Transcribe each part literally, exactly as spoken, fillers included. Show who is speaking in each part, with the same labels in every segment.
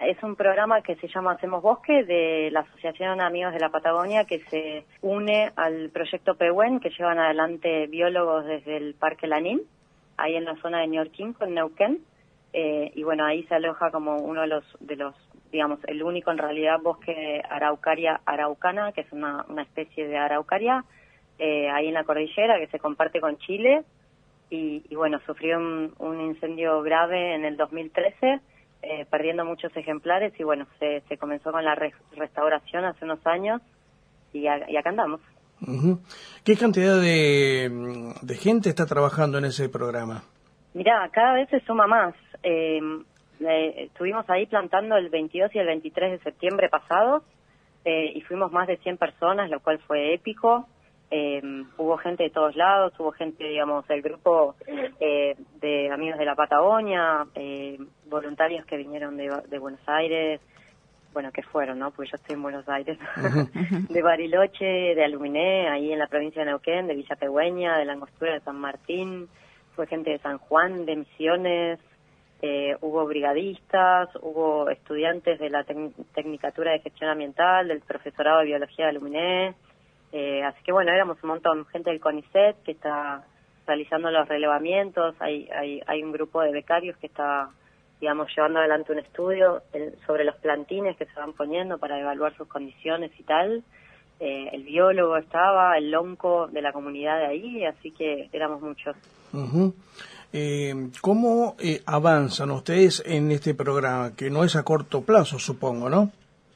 Speaker 1: es un programa que se llama Hacemos Bosque, de la Asociación Amigos de la Patagonia, que se une al proyecto Pehuen, que llevan adelante biólogos desde el Parque Lanín, ahí en la zona de Ñorquinco, en Neuquén. Eh, y bueno, ahí se aloja como uno de los, de los, digamos, el único en realidad bosque de Araucaria araucana, que es una, una especie de araucaria, eh, ahí en la cordillera, que se comparte con Chile. Y, y bueno, sufrió un, un incendio grave en el dos mil trece, eh, perdiendo muchos ejemplares, y bueno, se, se comenzó con la re, restauración hace unos años, y, a, y acá andamos.
Speaker 2: Uh-huh. ¿Qué cantidad de, de gente está trabajando en ese programa?
Speaker 1: Mirá, cada vez se suma más. Eh, eh, estuvimos ahí plantando el veintidós y el veintitrés de septiembre pasados, eh, y fuimos más de cien personas, lo cual fue épico. Eh, hubo gente de todos lados, hubo gente, digamos, del grupo eh, de Amigos de la Patagonia, eh, voluntarios que vinieron de, de Buenos Aires, bueno, que fueron, ¿no? Porque yo estoy en Buenos Aires, uh-huh. de Bariloche, de Aluminé, ahí en la provincia de Neuquén, de Villa Pehuen, de la Angostura de San Martín, fue gente de San Juan, de Misiones, eh, hubo brigadistas, hubo estudiantes de la tec- Tecnicatura de Gestión Ambiental, del Profesorado de Biología de Aluminé. Eh, así que bueno, éramos un montón, gente del CONICET que está realizando los relevamientos, hay, hay, hay un grupo de becarios que está, digamos, llevando adelante un estudio el, sobre los plantines que se van poniendo para evaluar sus condiciones y tal. Eh, el biólogo estaba, el lonco de la comunidad de ahí, así que éramos muchos.
Speaker 2: Uh-huh. Eh, ¿Cómo eh, avanzan ustedes en este programa? Que no es a corto plazo, supongo, ¿no?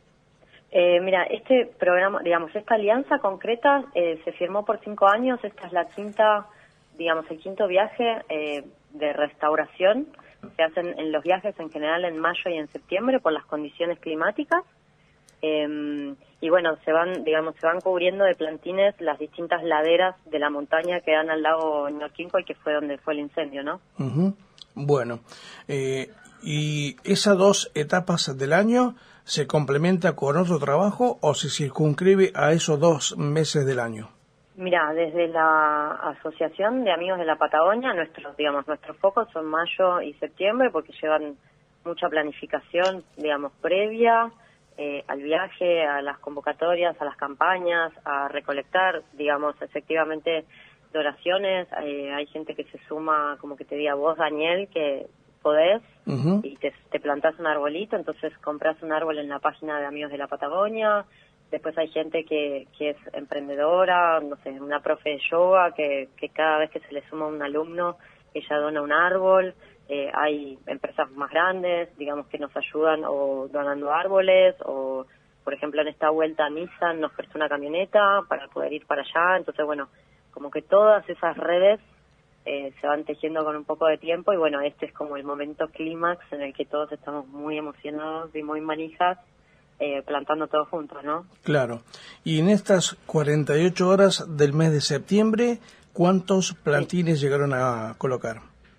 Speaker 1: Eh, mira, este programa, digamos, esta alianza concreta eh, se firmó por cinco años. Esta es la quinta, digamos, el quinto viaje eh, de restauración. Se hacen en los viajes en general en mayo y en septiembre por las condiciones climáticas. Eh, y bueno, se van, digamos, se van cubriendo de plantines las distintas laderas de la montaña que dan al lago Ñorquinco, y que fue donde fue el incendio, ¿no?
Speaker 2: Uh-huh. Bueno, eh, ¿y esas dos etapas del año se complementa con otro trabajo o se circunscribe a esos dos meses del año?
Speaker 1: Mira, desde la Asociación de Amigos de la Patagonia, nuestros, digamos, nuestros focos son mayo y septiembre, porque llevan mucha planificación, digamos, previa eh, al viaje, a las convocatorias, a las campañas, a recolectar, digamos, efectivamente donaciones. Eh, hay gente que se suma, como que te diga vos, Daniel, que podés, uh-huh. y te, te plantás un arbolito, entonces compras un árbol en la página de Amigos de la Patagonia. Después hay gente que, que es emprendedora, no sé, una profe de yoga, que, que cada vez que se le suma un alumno, ella dona un árbol. Eh, hay empresas más grandes, digamos, que nos ayudan o donando árboles, o, por ejemplo, en esta vuelta Nissan nos prestó una camioneta para poder ir para allá. Entonces, bueno, como que todas esas redes eh, se van tejiendo con un poco de tiempo, y bueno, este es como el momento clímax en el que todos estamos muy emocionados y muy manijas, eh, plantando todos juntos, ¿no?
Speaker 2: Claro. Y en estas cuarenta y ocho horas del mes de septiembre, ¿cuántos plantines sí. llegaron a colocar?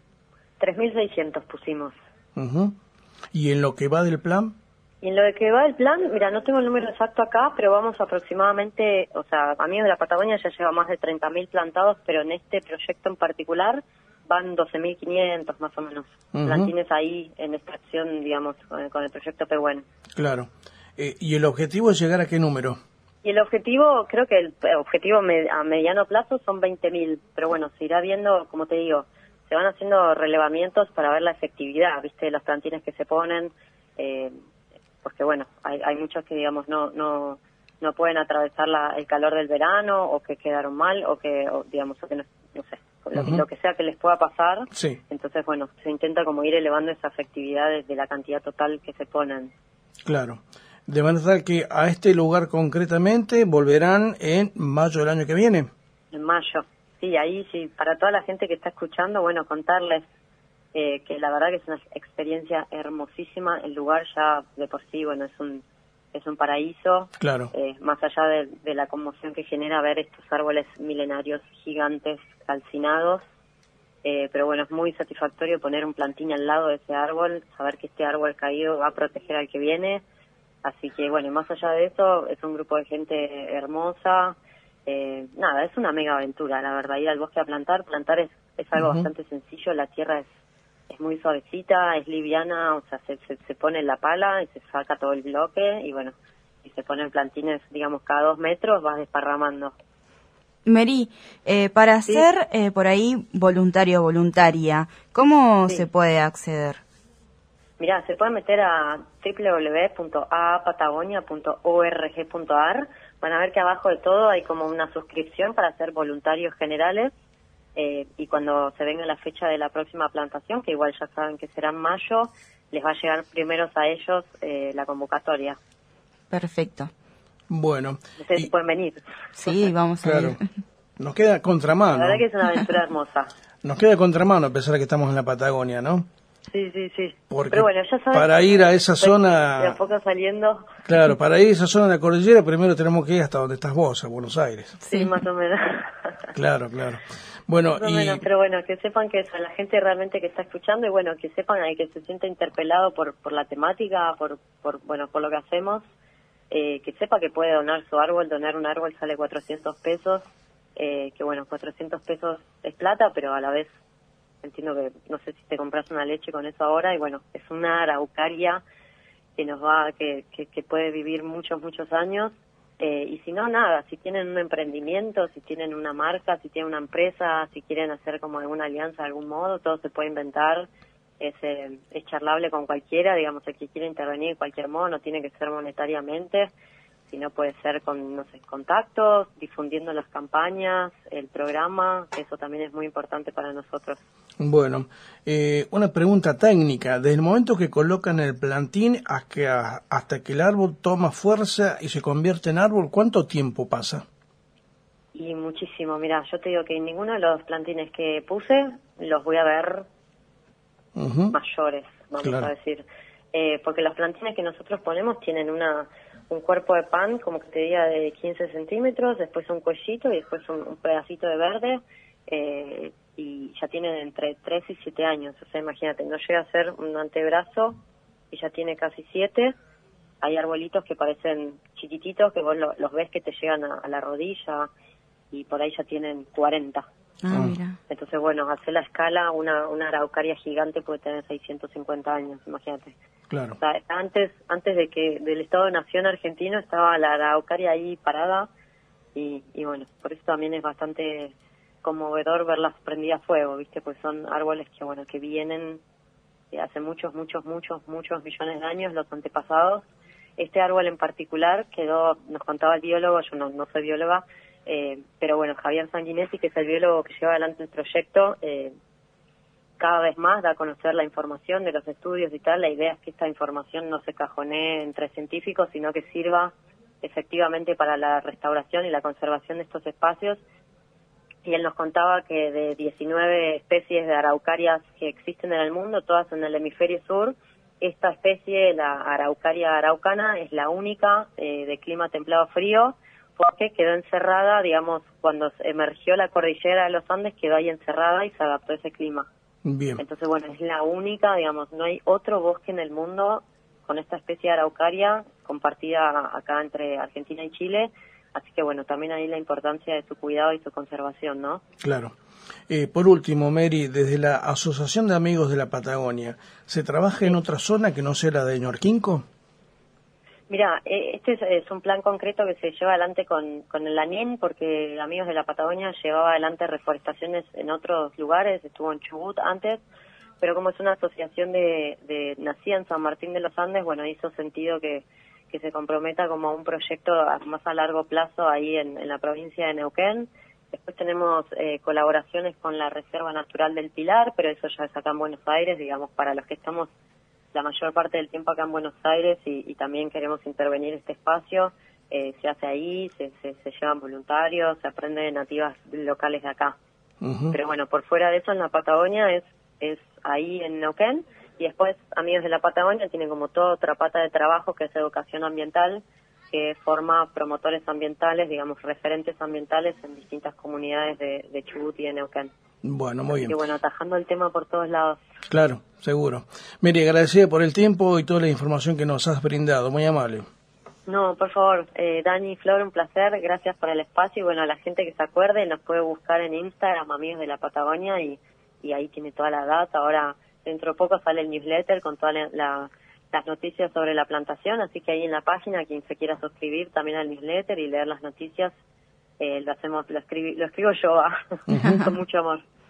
Speaker 1: tres mil seiscientos pusimos.
Speaker 2: Uh-huh. ¿Y en lo que va del plan?
Speaker 1: Y en lo que va del plan, mira, no tengo el número exacto acá, pero vamos aproximadamente, o sea, Amigos de la Patagonia ya lleva más de treinta mil plantados, pero en este proyecto en particular van doce mil quinientos más o menos, uh-huh. plantines ahí en esta acción, digamos, con, con el proyecto Pehuen.
Speaker 2: Claro. Eh, ¿Y el objetivo es llegar a qué número?
Speaker 1: Y el objetivo, creo que el objetivo me, a mediano plazo son veinte mil, pero bueno, se irá viendo, como te digo, se van haciendo relevamientos para ver la efectividad, ¿viste? Los plantines que se ponen, eh, porque bueno, hay, hay muchos que, digamos, no no no pueden atravesar la, el calor del verano, o que quedaron mal, o que, o, digamos, o que no, no sé, lo, uh-huh. lo que sea que les pueda pasar.
Speaker 2: Sí.
Speaker 1: Entonces, bueno, se intenta como ir elevando esa efectividad desde la cantidad total que se ponen.
Speaker 2: Claro. De manera tal que a este lugar concretamente volverán en mayo del año que viene.
Speaker 1: En mayo, sí, ahí sí, para toda la gente que está escuchando, bueno, contarles eh, que la verdad que es una experiencia hermosísima. El lugar ya de por sí, bueno, es un es un paraíso.
Speaker 2: Claro.
Speaker 1: Eh, más allá de, de la conmoción que genera ver estos árboles milenarios gigantes calcinados, eh, pero bueno, es muy satisfactorio poner un plantín al lado de ese árbol, saber que este árbol caído va a proteger al que viene. Así que, bueno, más allá de eso, es un grupo de gente hermosa. Eh, nada, es una mega aventura, la verdad, ir al bosque a plantar. Plantar es, es algo uh-huh. bastante sencillo, la tierra es es muy suavecita, es liviana, o sea, se, se, se pone en la pala y se saca todo el bloque y bueno, y se ponen plantines, digamos, cada dos metros vas desparramando.
Speaker 3: Mary, eh, para
Speaker 1: ¿Sí?
Speaker 3: ser eh, por ahí voluntario o voluntaria, ¿cómo
Speaker 1: Sí.
Speaker 3: se puede acceder?
Speaker 1: Mirá, se puede meter a doble u doble u doble u punto a a patagonia punto org punto a r. Van a ver que abajo de todo hay como una suscripción para ser voluntarios generales. Eh, y cuando se venga la fecha de la próxima plantación, que igual ya saben que será en mayo, les va a llegar primeros a ellos eh, la convocatoria.
Speaker 3: Perfecto.
Speaker 2: Bueno.
Speaker 1: Ustedes
Speaker 2: y,
Speaker 1: pueden venir.
Speaker 3: Sí, vamos a
Speaker 2: claro,
Speaker 3: ir.
Speaker 2: nos queda contramano.
Speaker 1: La verdad que es una aventura hermosa.
Speaker 2: Nos queda contramano a pesar de que estamos en la Patagonia, ¿no?
Speaker 1: Sí, sí, sí.
Speaker 2: Porque
Speaker 1: Pero bueno, ya saben,
Speaker 2: para ir a esa zona...
Speaker 1: de a poco saliendo.
Speaker 2: Claro, para ir a esa zona de la cordillera primero tenemos que ir hasta donde estás vos, a Buenos Aires.
Speaker 1: Sí, sí, más o menos.
Speaker 2: Claro, claro. Bueno,
Speaker 1: más o
Speaker 2: y...
Speaker 1: menos, pero bueno, que sepan que eso, la gente realmente que está escuchando y bueno, que sepan y que se sienta interpelado por por la temática, por por bueno, por lo que hacemos, eh, que sepa que puede donar su árbol. Donar un árbol sale cuatrocientos pesos, eh, que bueno, cuatrocientos pesos es plata, pero a la vez entiendo que no sé si te compras una leche con eso ahora y bueno, es una araucaria que nos va, que, que, que puede vivir muchos, muchos años. Eh, y si no, nada, si tienen un emprendimiento, si tienen una marca, si tienen una empresa, si quieren hacer como alguna alianza de algún modo, todo se puede inventar, es, eh, es charlable con cualquiera, digamos, el que quiere intervenir de cualquier modo, no tiene que ser monetariamente, sino puede ser con, no sé, contactos, difundiendo las campañas, el programa, eso también es muy importante para nosotros.
Speaker 2: Bueno, eh, una pregunta técnica. Desde el momento que colocan el plantín hasta que, hasta que el árbol toma fuerza y se convierte en árbol, ¿cuánto tiempo pasa?
Speaker 1: Y muchísimo. Mira, yo te digo que ninguno de los plantines que puse los voy a ver uh-huh. mayores, vamos claro. a decir. Eh, porque los plantines que nosotros ponemos tienen una un cuerpo de pan, como que te diga, de quince centímetros, después un cuellito y después un, un pedacito de verde. Eh, y ya tienen entre tres y siete años, o sea, imagínate, no llega a ser un antebrazo y ya tiene casi siete. Hay arbolitos que parecen chiquititos, que vos lo, los ves que te llegan a, a la rodilla y por ahí ya tienen cuarenta.
Speaker 3: Ah, mira.
Speaker 1: Entonces, bueno, hacer la escala, una, una araucaria gigante puede tener seiscientos cincuenta años, imagínate.
Speaker 2: Claro.
Speaker 1: O sea, antes, antes de que del Estado de Nación argentino estaba la araucaria ahí parada y, y bueno, por eso también es bastante conmovedor verlas prendidas a fuego, ¿viste? Pues son árboles que, bueno, que vienen de hace muchos, muchos, muchos, muchos millones de años, los antepasados. Este árbol en particular quedó, nos contaba el biólogo, yo no, no soy bióloga, eh, pero bueno, Javier Sanguinetti, que es el biólogo que lleva adelante el proyecto, eh, cada vez más da a conocer la información de los estudios y tal. La idea es que esta información no se cajonee entre científicos, sino que sirva efectivamente para la restauración y la conservación de estos espacios. Y él nos contaba que de diecinueve especies de araucarias que existen en el mundo, todas en el hemisferio sur, esta especie, la araucaria araucana, es la única eh, de clima templado frío, porque quedó encerrada, digamos, cuando emergió la cordillera de los Andes, quedó ahí encerrada y se adaptó a ese clima.
Speaker 2: Bien.
Speaker 1: Entonces, bueno, es la única, digamos, no hay otro bosque en el mundo con esta especie de araucaria compartida acá entre Argentina y Chile. Así que, bueno, también ahí la importancia de su cuidado y su conservación, ¿no?
Speaker 2: Claro. Eh, por último, Mary, desde la Asociación de Amigos de la Patagonia, ¿se trabaja sí. en otra zona que no sea la de Ñorquinco?
Speaker 1: Mira, este es, es un plan concreto que se lleva adelante con, con el ANIN, porque Amigos de la Patagonia llevaba adelante reforestaciones en otros lugares, estuvo en Chubut antes, pero como es una asociación de, de nacida en San Martín de los Andes, bueno, hizo sentido que que se comprometa como un proyecto más a largo plazo ahí en, en la provincia de Neuquén. Después tenemos eh, colaboraciones con la Reserva Natural del Pilar, pero eso ya es acá en Buenos Aires, digamos, para los que estamos la mayor parte del tiempo acá en Buenos Aires y, y también queremos intervenir este espacio, eh, se hace ahí, se, se, se llevan voluntarios, se aprende de nativas locales de acá. Uh-huh. Pero bueno, por fuera de eso, en la Patagonia es, es ahí en Neuquén. Y después, Amigos de la Patagonia tienen como toda otra pata de trabajo que es educación ambiental, que forma promotores ambientales, digamos, referentes ambientales en distintas comunidades de, de Chubut y de Neuquén.
Speaker 2: Bueno, muy bien.
Speaker 1: Y bueno, atajando el tema por todos lados.
Speaker 2: Claro, seguro. Mire, agradecida por el tiempo y toda la información que nos has brindado. Muy amable.
Speaker 1: No, por favor, eh, Dani, Flor, un placer. Gracias por el espacio. Y bueno, a la gente que se acuerde, nos puede buscar en Instagram, Amigos de la Patagonia, y, y ahí tiene toda la data. Ahora dentro de poco sale el newsletter con todas la, la, las noticias sobre la plantación, así que ahí en la página, quien se quiera suscribir también al newsletter y leer las noticias, eh, lo hacemos, lo, escribi, lo escribo yo, ah, con mucho amor.